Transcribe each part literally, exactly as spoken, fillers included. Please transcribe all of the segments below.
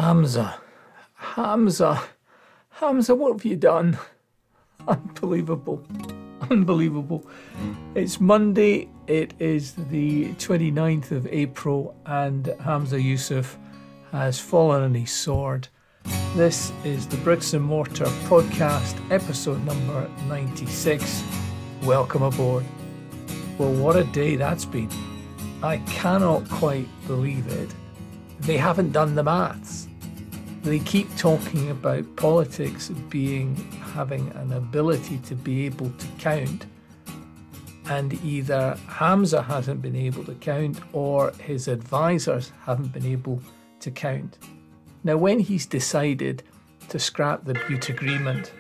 Hamza, Hamza, Hamza, what have you done? Unbelievable, unbelievable. It's Monday, it is the twenty-ninth of April, and Hamza Yusuf has fallen on his sword. This is the Bricks and Mortar podcast, episode number ninety-six. Welcome aboard. Well, what a day that's been. I cannot quite believe it. They haven't done the maths. They keep talking about politics being having an ability to be able to count, and either Hamza hasn't been able to count or his advisors haven't been able to count. Now, when he's decided to scrap the Butte Agreement,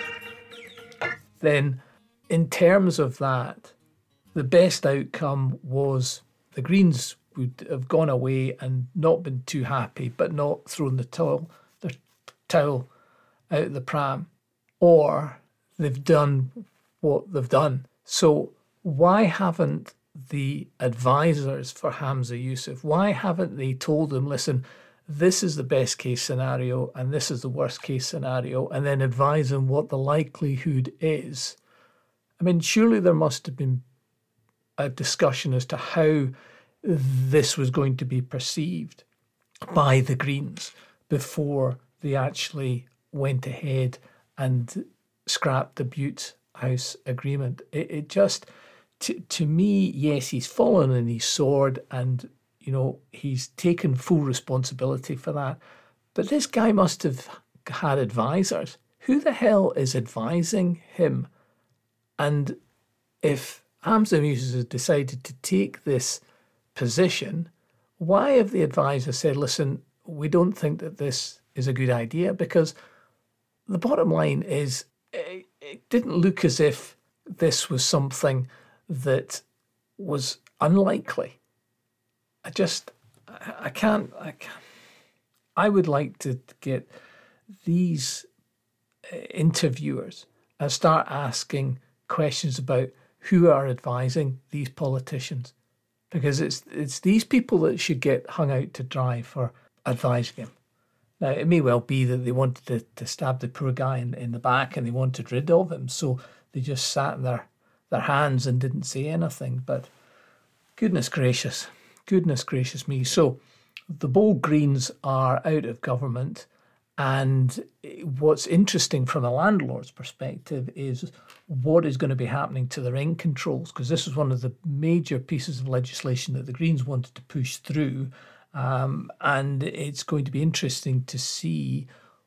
then in terms of that, the best outcome was the Greens would have gone away and not been too happy, but not thrown the towel, the towel out the pram, or they've done what they've done. So why haven't the advisors for Hamza Yusuf, why haven't they told him, listen, this is the best case scenario and this is the worst case scenario, and then advise him what the likelihood is? I mean, surely there must have been a discussion as to how this was going to be perceived by the Greens before they actually went ahead and scrapped the Butte House Agreement. It, it just, to, to me, yes, he's fallen on his sword and, you know, he's taken full responsibility for that. But this guy must have had advisors. Who the hell is advising him? And if Hamza Yusuf has decided to take this position, why have the advisors said, listen, we don't think that this is a good idea? Because the bottom line is, it, it didn't look as if this was something that was unlikely. I just, I, I can't, I can't, I would like to get these interviewers and start asking questions about who are advising these politicians. Because it's it's these people that should get hung out to dry for advising him. Now, it may well be that they wanted to, to stab the poor guy in, in the back and they wanted rid of him, so they just sat in their, their hands and didn't say anything. But goodness gracious, goodness gracious me. So the bold Greens are out of government, and what's interesting from a landlord's perspective is what is going to be happening to the rent controls, because this is one of the major pieces of legislation that the Greens wanted to push through, um, and it's going to be interesting to see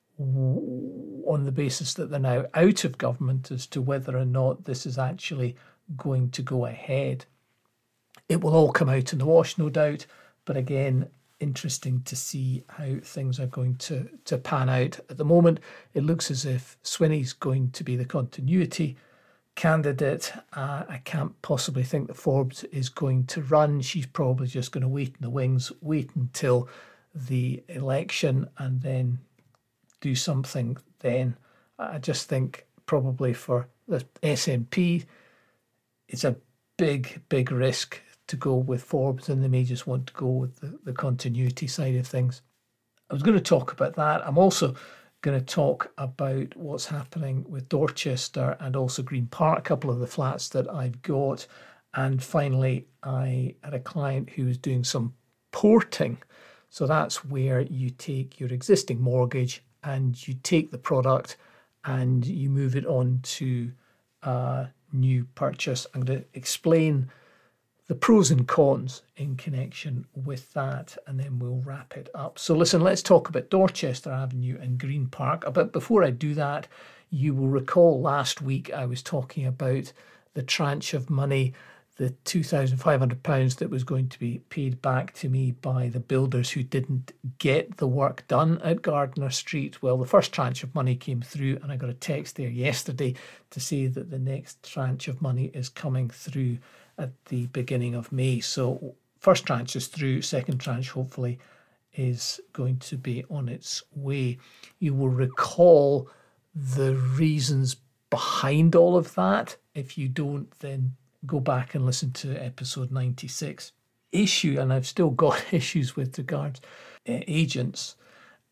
w- on the basis that they're now out of government as to whether or not this is actually going to go ahead. It will all come out in the wash, no doubt, but again, interesting to see how things are going to, to pan out. At the moment, it looks as if Swinney's going to be the continuity candidate. Uh, I can't possibly think that Forbes is going to run. She's probably just going to wait in the wings, wait until the election and then do something then. I just think probably for the S N P, it's a big, big risk to go with Forbes, and they may just want to go with the, the continuity side of things. I was going to talk about that. I'm also going to talk about what's happening with Dorchester and also Green Park, a couple of the flats that I've got. And finally, I had a client who was doing some porting. So that's where you take your existing mortgage and you take the product and you move it on to a new purchase. I'm going to explain the pros and cons in connection with that, and then we'll wrap it up. So listen, let's talk about Dorchester Avenue and Green Park. But before I do that, you will recall last week I was talking about the tranche of money, the two thousand five hundred pounds that was going to be paid back to me by the builders who didn't get the work done at Gardner Street. Well, the first tranche of money came through, and I got a text there yesterday to say that the next tranche of money is coming through at the beginning of May. So first tranche is through, second tranche hopefully is going to be on its way. You will recall the reasons behind all of that. If you don't, then go back and listen to episode ninety-six. Issue, and I've still got issues with regards uh, agents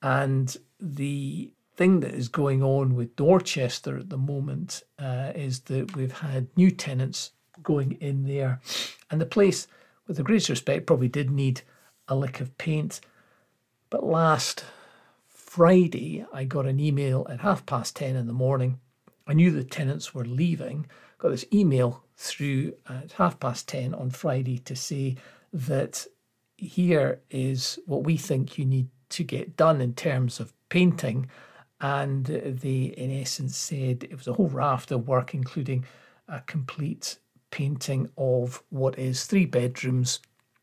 And the thing that is going on with Dorchester at the moment uh, is that we've had new tenants going in there. And the place, with the greatest respect, probably did need a lick of paint. But last Friday, I got an email at half past ten in the morning. I knew the tenants were leaving. Got this email through at half past ten on Friday to say that here is what we think you need to get done in terms of painting. And they, in essence, said it was a whole raft of work, including a complete painting of what is three bedrooms,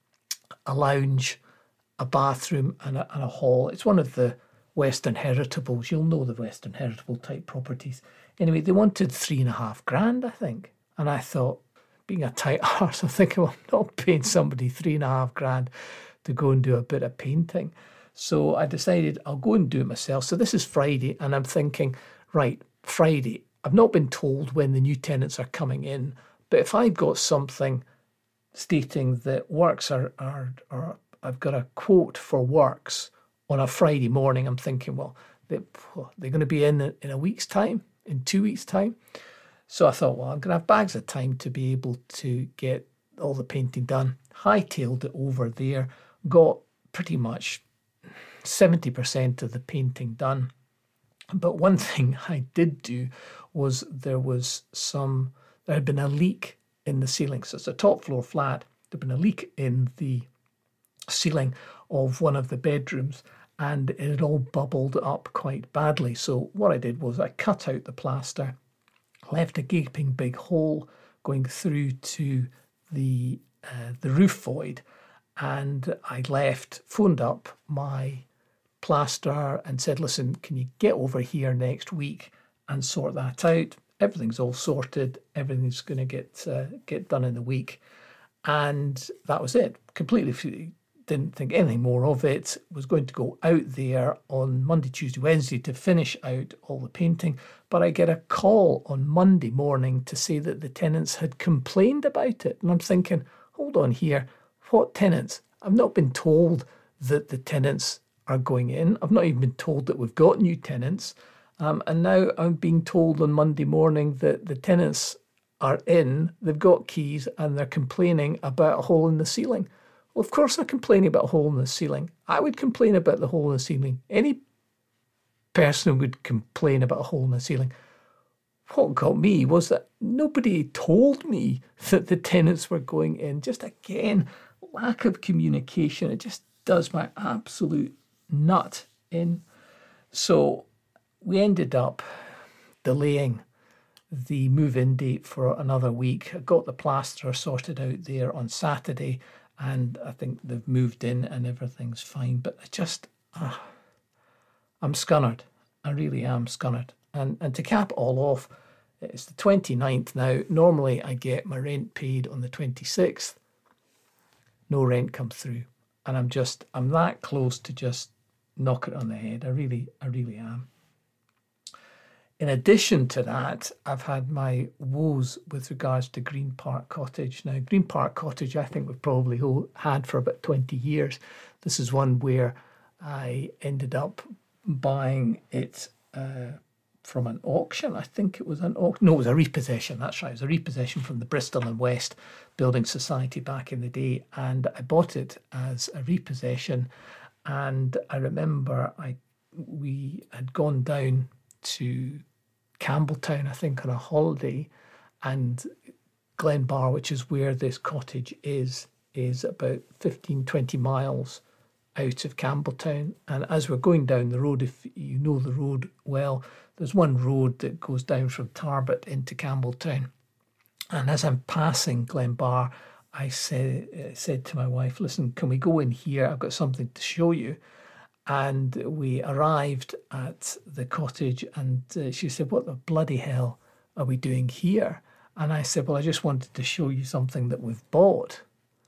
a lounge, a bathroom and a, and a hall. It's one of the Western Heritables. You'll know the Western Heritable type properties. Anyway, they wanted three and a half grand, I think. And I thought, being a tight arse, I'm thinking, well, I'm not paying somebody three and a half grand to go and do a bit of painting. So I decided I'll go and do it myself. So this is Friday, and I'm thinking, right, Friday, I've not been told when the new tenants are coming in, but if I've got something stating that works are, are, are I've got a quote for works on a Friday morning, I'm thinking, well, they, they're going to be in in a week's time, in two weeks' time. So I thought, well, I'm going to have bags of time to be able to get all the painting done. Hightailed it over there, got pretty much seventy percent of the painting done. But one thing I did do was there was some, there had been a leak in the ceiling. So it's a top floor flat. There'd been a leak in the ceiling of one of the bedrooms, and it had all bubbled up quite badly. So what I did was I cut out the plaster, left a gaping big hole going through to the uh, the roof void, and I left, phoned up my plasterer and said, listen, can you get over here next week and sort that out? Everything's all sorted. Everything's going to get uh, get done in the week. And that was it. Completely didn't think anything more of it. Was going to go out there on Monday, Tuesday, Wednesday to finish out all the painting. But I get a call on Monday morning to say that the tenants had complained about it. And I'm thinking, hold on here. What tenants? I've not been told that the tenants are going in. I've not even been told that we've got new tenants. Um, and now I'm being told on Monday morning that the tenants are in, they've got keys, and they're complaining about a hole in the ceiling. Well, of course they're complaining about a hole in the ceiling. I would complain about the hole in the ceiling. Any person would complain about a hole in the ceiling. What got me was that nobody told me that the tenants were going in. Just again, lack of communication. It just does my absolute nut in. So we ended up delaying the move-in date for another week. I got the plaster sorted out there on Saturday, and I think they've moved in and everything's fine. But I just, uh, I'm scunnered. I really am scunnered. And and to cap all off, it's the twenty-ninth now. Normally I get my rent paid on the twenty-sixth. No rent comes through. And I'm just, I'm that close to just knock it on the head. I really, I really am. In addition to that, I've had my woes with regards to Green Park Cottage. Now, Green Park Cottage, I think we've probably had for about twenty years. This is one where I ended up buying it uh, from an auction. I think it was an auction. No, it was a repossession. That's right. It was a repossession from the Bristol and West Building Society back in the day. And I bought it as a repossession. And I remember I we had gone down to Campbelltown, I think, on a holiday, and Glenbar, which is where this cottage is, is about fifteen, twenty miles out of Campbelltown. And as we're going down the road, if you know the road well, there's one road that goes down from Tarbert into Campbelltown. And as I'm passing Glenbar, I say, uh, said to my wife, listen, can we go in here? I've got something to show you. And we arrived at the cottage, and uh, she said, what the bloody hell are we doing here? And I said, well, I just wanted to show you something that we've bought.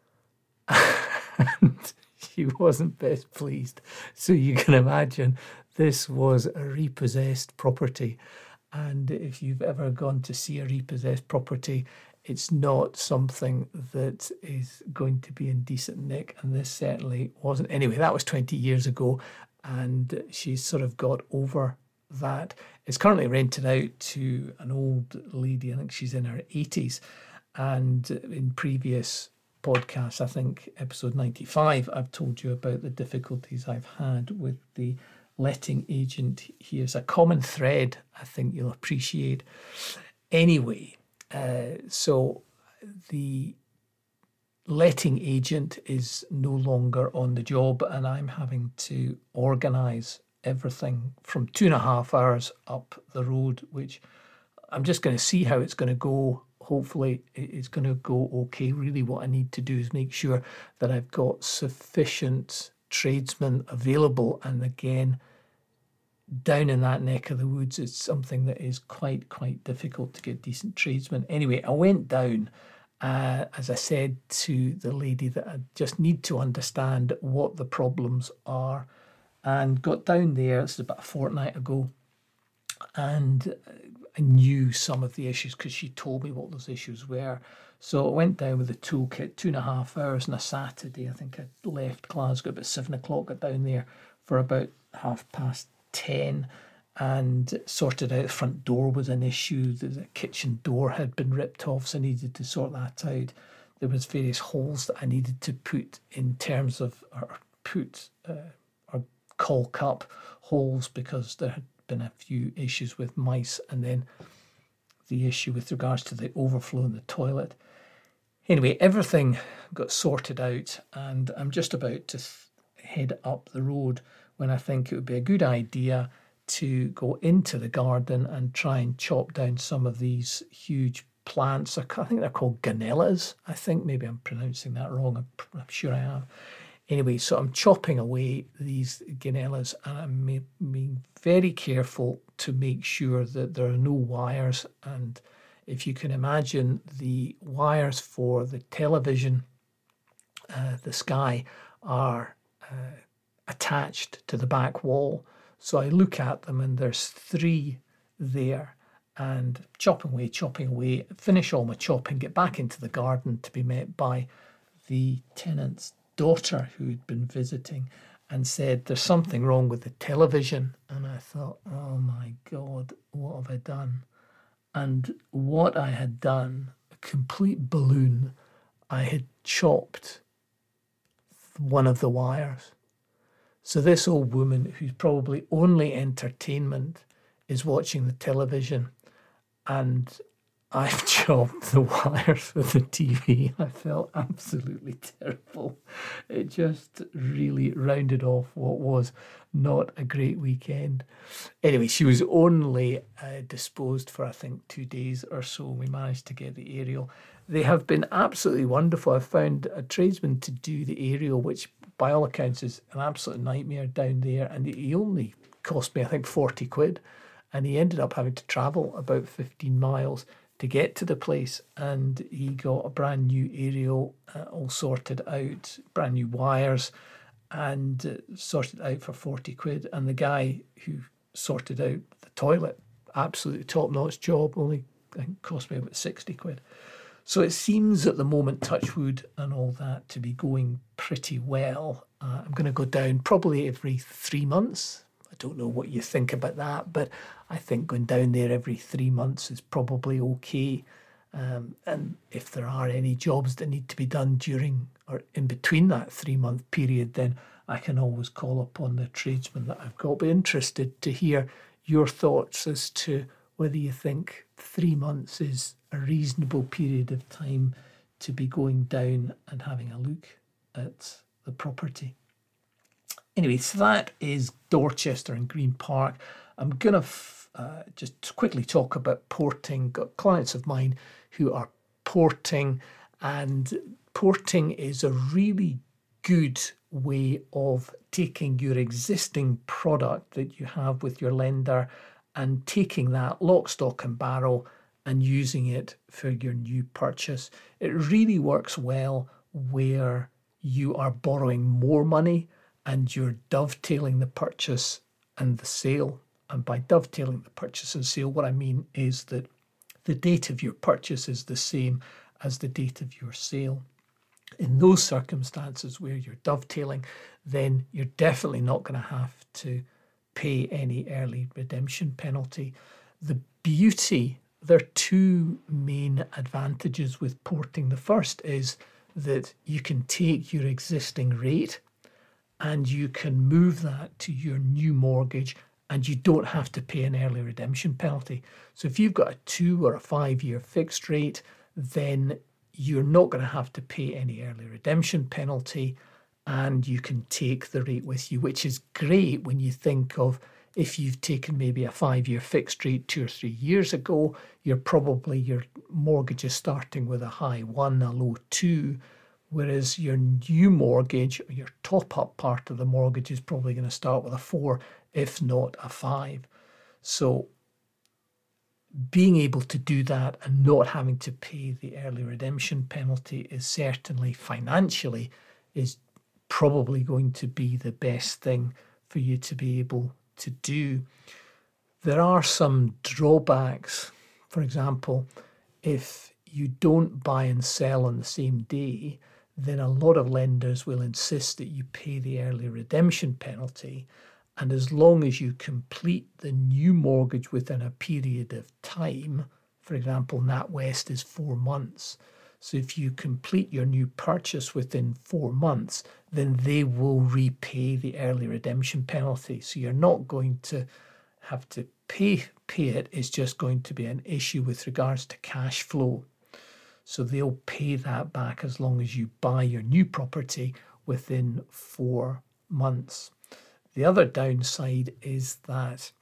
And she wasn't best pleased. So you can imagine this was a repossessed property. And if you've ever gone to see a repossessed property, it's not something that is going to be in decent nick, and this certainly wasn't. Anyway, that was twenty years ago. and she's sort of got over that. It's currently rented out to an old lady. I think she's in her eighties, and in previous podcasts, I think episode ninety-five, I've told you about the difficulties I've had with the letting agent. Here's a common thread I think you'll appreciate. Anyway, uh, so the letting agent is no longer on the job, and I'm having to organise everything from two and a half hours up the road, which I'm just going to see how it's going to go. Hopefully it's going to go okay. Really what I need to do is make sure that I've got sufficient tradesmen available. And again, down in that neck of the woods, it's something that is quite, quite difficult to get decent tradesmen. Anyway, I went down, uh, as I said to the lady, that I just need to understand what the problems are, and got down there. This is about a fortnight ago, and I knew some of the issues because she told me what those issues were. So I went down with the toolkit, two and a half hours on a Saturday. I think I left Glasgow about seven o'clock, got down there for about half past ten, and sorted out the front door was an issue. The kitchen door had been ripped off, so I needed to sort that out. There was various holes that I needed to put in terms of, or put, uh, or caulk up holes, because there had been a few issues with mice, and then the issue with regards to the overflow in the toilet. Anyway, everything got sorted out, and I'm just about to th- head up the road when I think it would be a good idea to go into the garden and try and chop down some of these huge plants. I think they're called ganellas. I think maybe I'm pronouncing that wrong. I'm, I'm sure I am. Anyway, so I'm chopping away these ganellas, and I'm being very careful to make sure that there are no wires. And if you can imagine, the wires for the television, uh, the Sky, are uh, attached to the back wall. So I look at them, and there's three there, and chopping away, chopping away, finish all my chopping, get back into the garden to be met by the tenant's daughter who'd been visiting, and said, there's something wrong with the television. And I thought, oh my God, what have I done? And what I had done, a complete balloon, I had chopped one of the wires. So this old woman, whose probably only entertainment is watching the television, and I've chopped the wires for the T V. I felt absolutely terrible. It just really rounded off what was not a great weekend. Anyway, she was only uh, disposed for, I think, two days or so. We managed to get the aerial. They have been absolutely wonderful. I found a tradesman to do the aerial, which by all accounts is an absolute nightmare down there. And he only cost me, I think, forty quid. And he ended up having to travel about fifteen miles to get to the place, and he got a brand new aerial, uh, all sorted out, brand new wires, and uh, sorted out for forty quid. And the guy who sorted out the toilet, absolutely top-notch job, only I think cost me about sixty quid. So it seems at the moment, touch wood and all that, to be going pretty well. Uh, I'm going to go down probably every three months. I don't know what you think about that, but I think going down there every three months is probably okay. Um, and if there are any jobs that need to be done during or in between that three-month period, then I can always call upon the tradesman that I've got. Be interested to hear your thoughts as to whether you think three months is a reasonable period of time to be going down and having a look at the property. Anyway, so that is Dorchester and Green Park. I'm going to f- uh, just quickly talk about porting. Got clients of mine who are porting, and porting is a really good way of taking your existing product that you have with your lender and taking that lock, stock and barrel and using it for your new purchase. It really works well where you are borrowing more money and you're dovetailing the purchase and the sale. And by dovetailing the purchase and sale, what I mean is that the date of your purchase is the same as the date of your sale. In those circumstances where you're dovetailing, then you're definitely not going to have to pay any early redemption penalty. The beauty, there are two main advantages with porting. The first is that you can take your existing rate and you can move that to your new mortgage, and you don't have to pay an early redemption penalty. So if you've got a two or a five year fixed rate, then you're not going to have to pay any early redemption penalty, and you can take the rate with you, which is great when you think of if you've taken maybe a five year fixed rate two or three years ago, you're probably, your mortgage is starting with a high one, a low two, whereas your new mortgage, or your top up part of the mortgage, is probably going to start with a four, if not a five. So being able to do that and not having to pay the early redemption penalty is certainly, financially, is probably going to be the best thing for you to be able to do. There are some drawbacks. For example, if you don't buy and sell on the same day, then a lot of lenders will insist that you pay the early redemption penalty. And as long as you complete the new mortgage within a period of time, for example, NatWest is four months. So if you complete your new purchase within four months, then they will repay the early redemption penalty. So you're not going to have to pay, pay it. It's just going to be an issue with regards to cash flow. So they'll pay that back as long as you buy your new property within four months. The other downside is that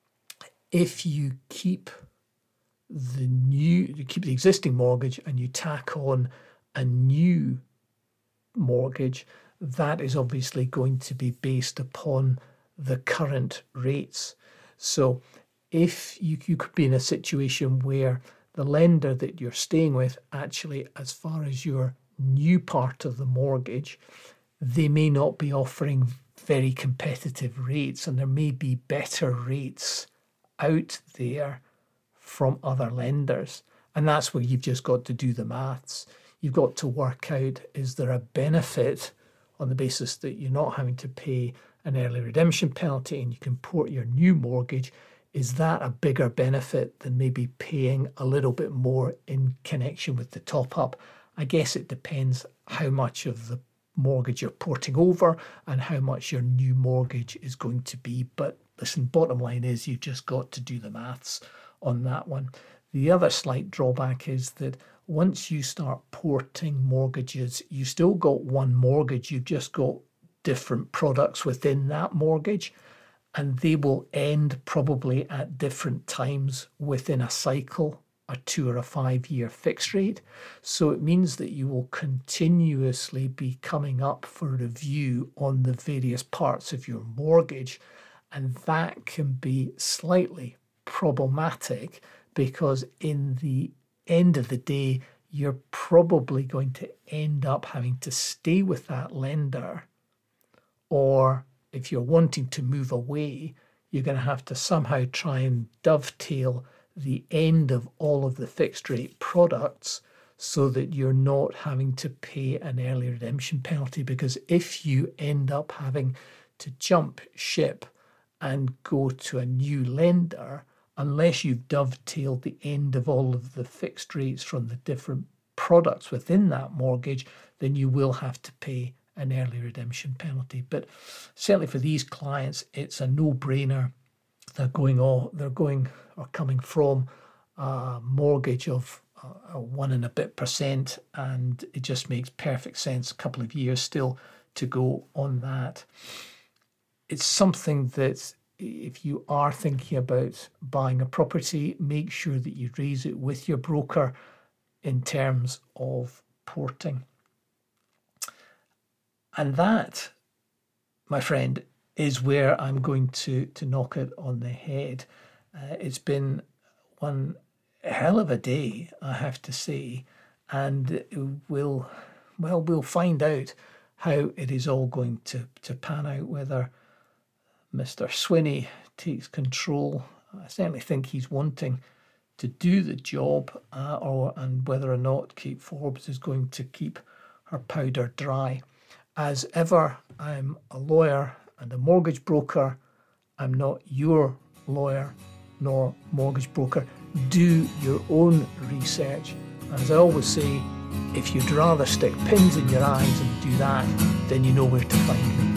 if you keep the new, you keep the existing mortgage and you tack on a new mortgage, that is obviously going to be based upon the current rates. So if you, you could be in a situation where the lender that you're staying with, actually, as far as your new part of the mortgage, they may not be offering very competitive rates, and there may be better rates out there from other lenders. And that's where you've just got to do the maths. You've got to work out, is there a benefit on the basis that you're not having to pay an early redemption penalty and you can port your new mortgage? Is that a bigger benefit than maybe paying a little bit more in connection with the top up? I guess it depends how much of the mortgage you're porting over and how much your new mortgage is going to be. But listen, bottom line is you've just got to do the maths on that one. The other slight drawback is that once you start porting mortgages, you still got one mortgage, you've just got different products within that mortgage, and they will end probably at different times within a cycle, a two or a five year fixed rate. So it means that you will continuously be coming up for review on the various parts of your mortgage. And that can be slightly problematic because in the end of the day, you're probably going to end up having to stay with that lender, or if you're wanting to move away, you're going to have to somehow try and dovetail the end of all of the fixed rate products so that you're not having to pay an early redemption penalty. Because if you end up having to jump ship and go to a new lender, unless you've dovetailed the end of all of the fixed rates from the different products within that mortgage, then you will have to pay an early redemption penalty. But certainly for these clients, it's a no-brainer. They're going all, they're going or coming from a mortgage of a one and a bit percent, and it just makes perfect sense. A couple of years still to go on that. It's something that if you are thinking about buying a property, make sure that you raise it with your broker in terms of porting. And that, my friend, is where I'm going to, to knock it on the head. Uh, it's been one hell of a day, I have to say, and we'll, well, we'll find out how it is all going to, to pan out, whether Mister Swinney takes control. I certainly think he's wanting to do the job, uh, or and whether or not Kate Forbes is going to keep her powder dry. As ever, I'm a lawyer and a mortgage broker. I'm not your lawyer nor mortgage broker. Do your own research. And as I always say, if you'd rather stick pins in your eyes and do that, then you know where to find me.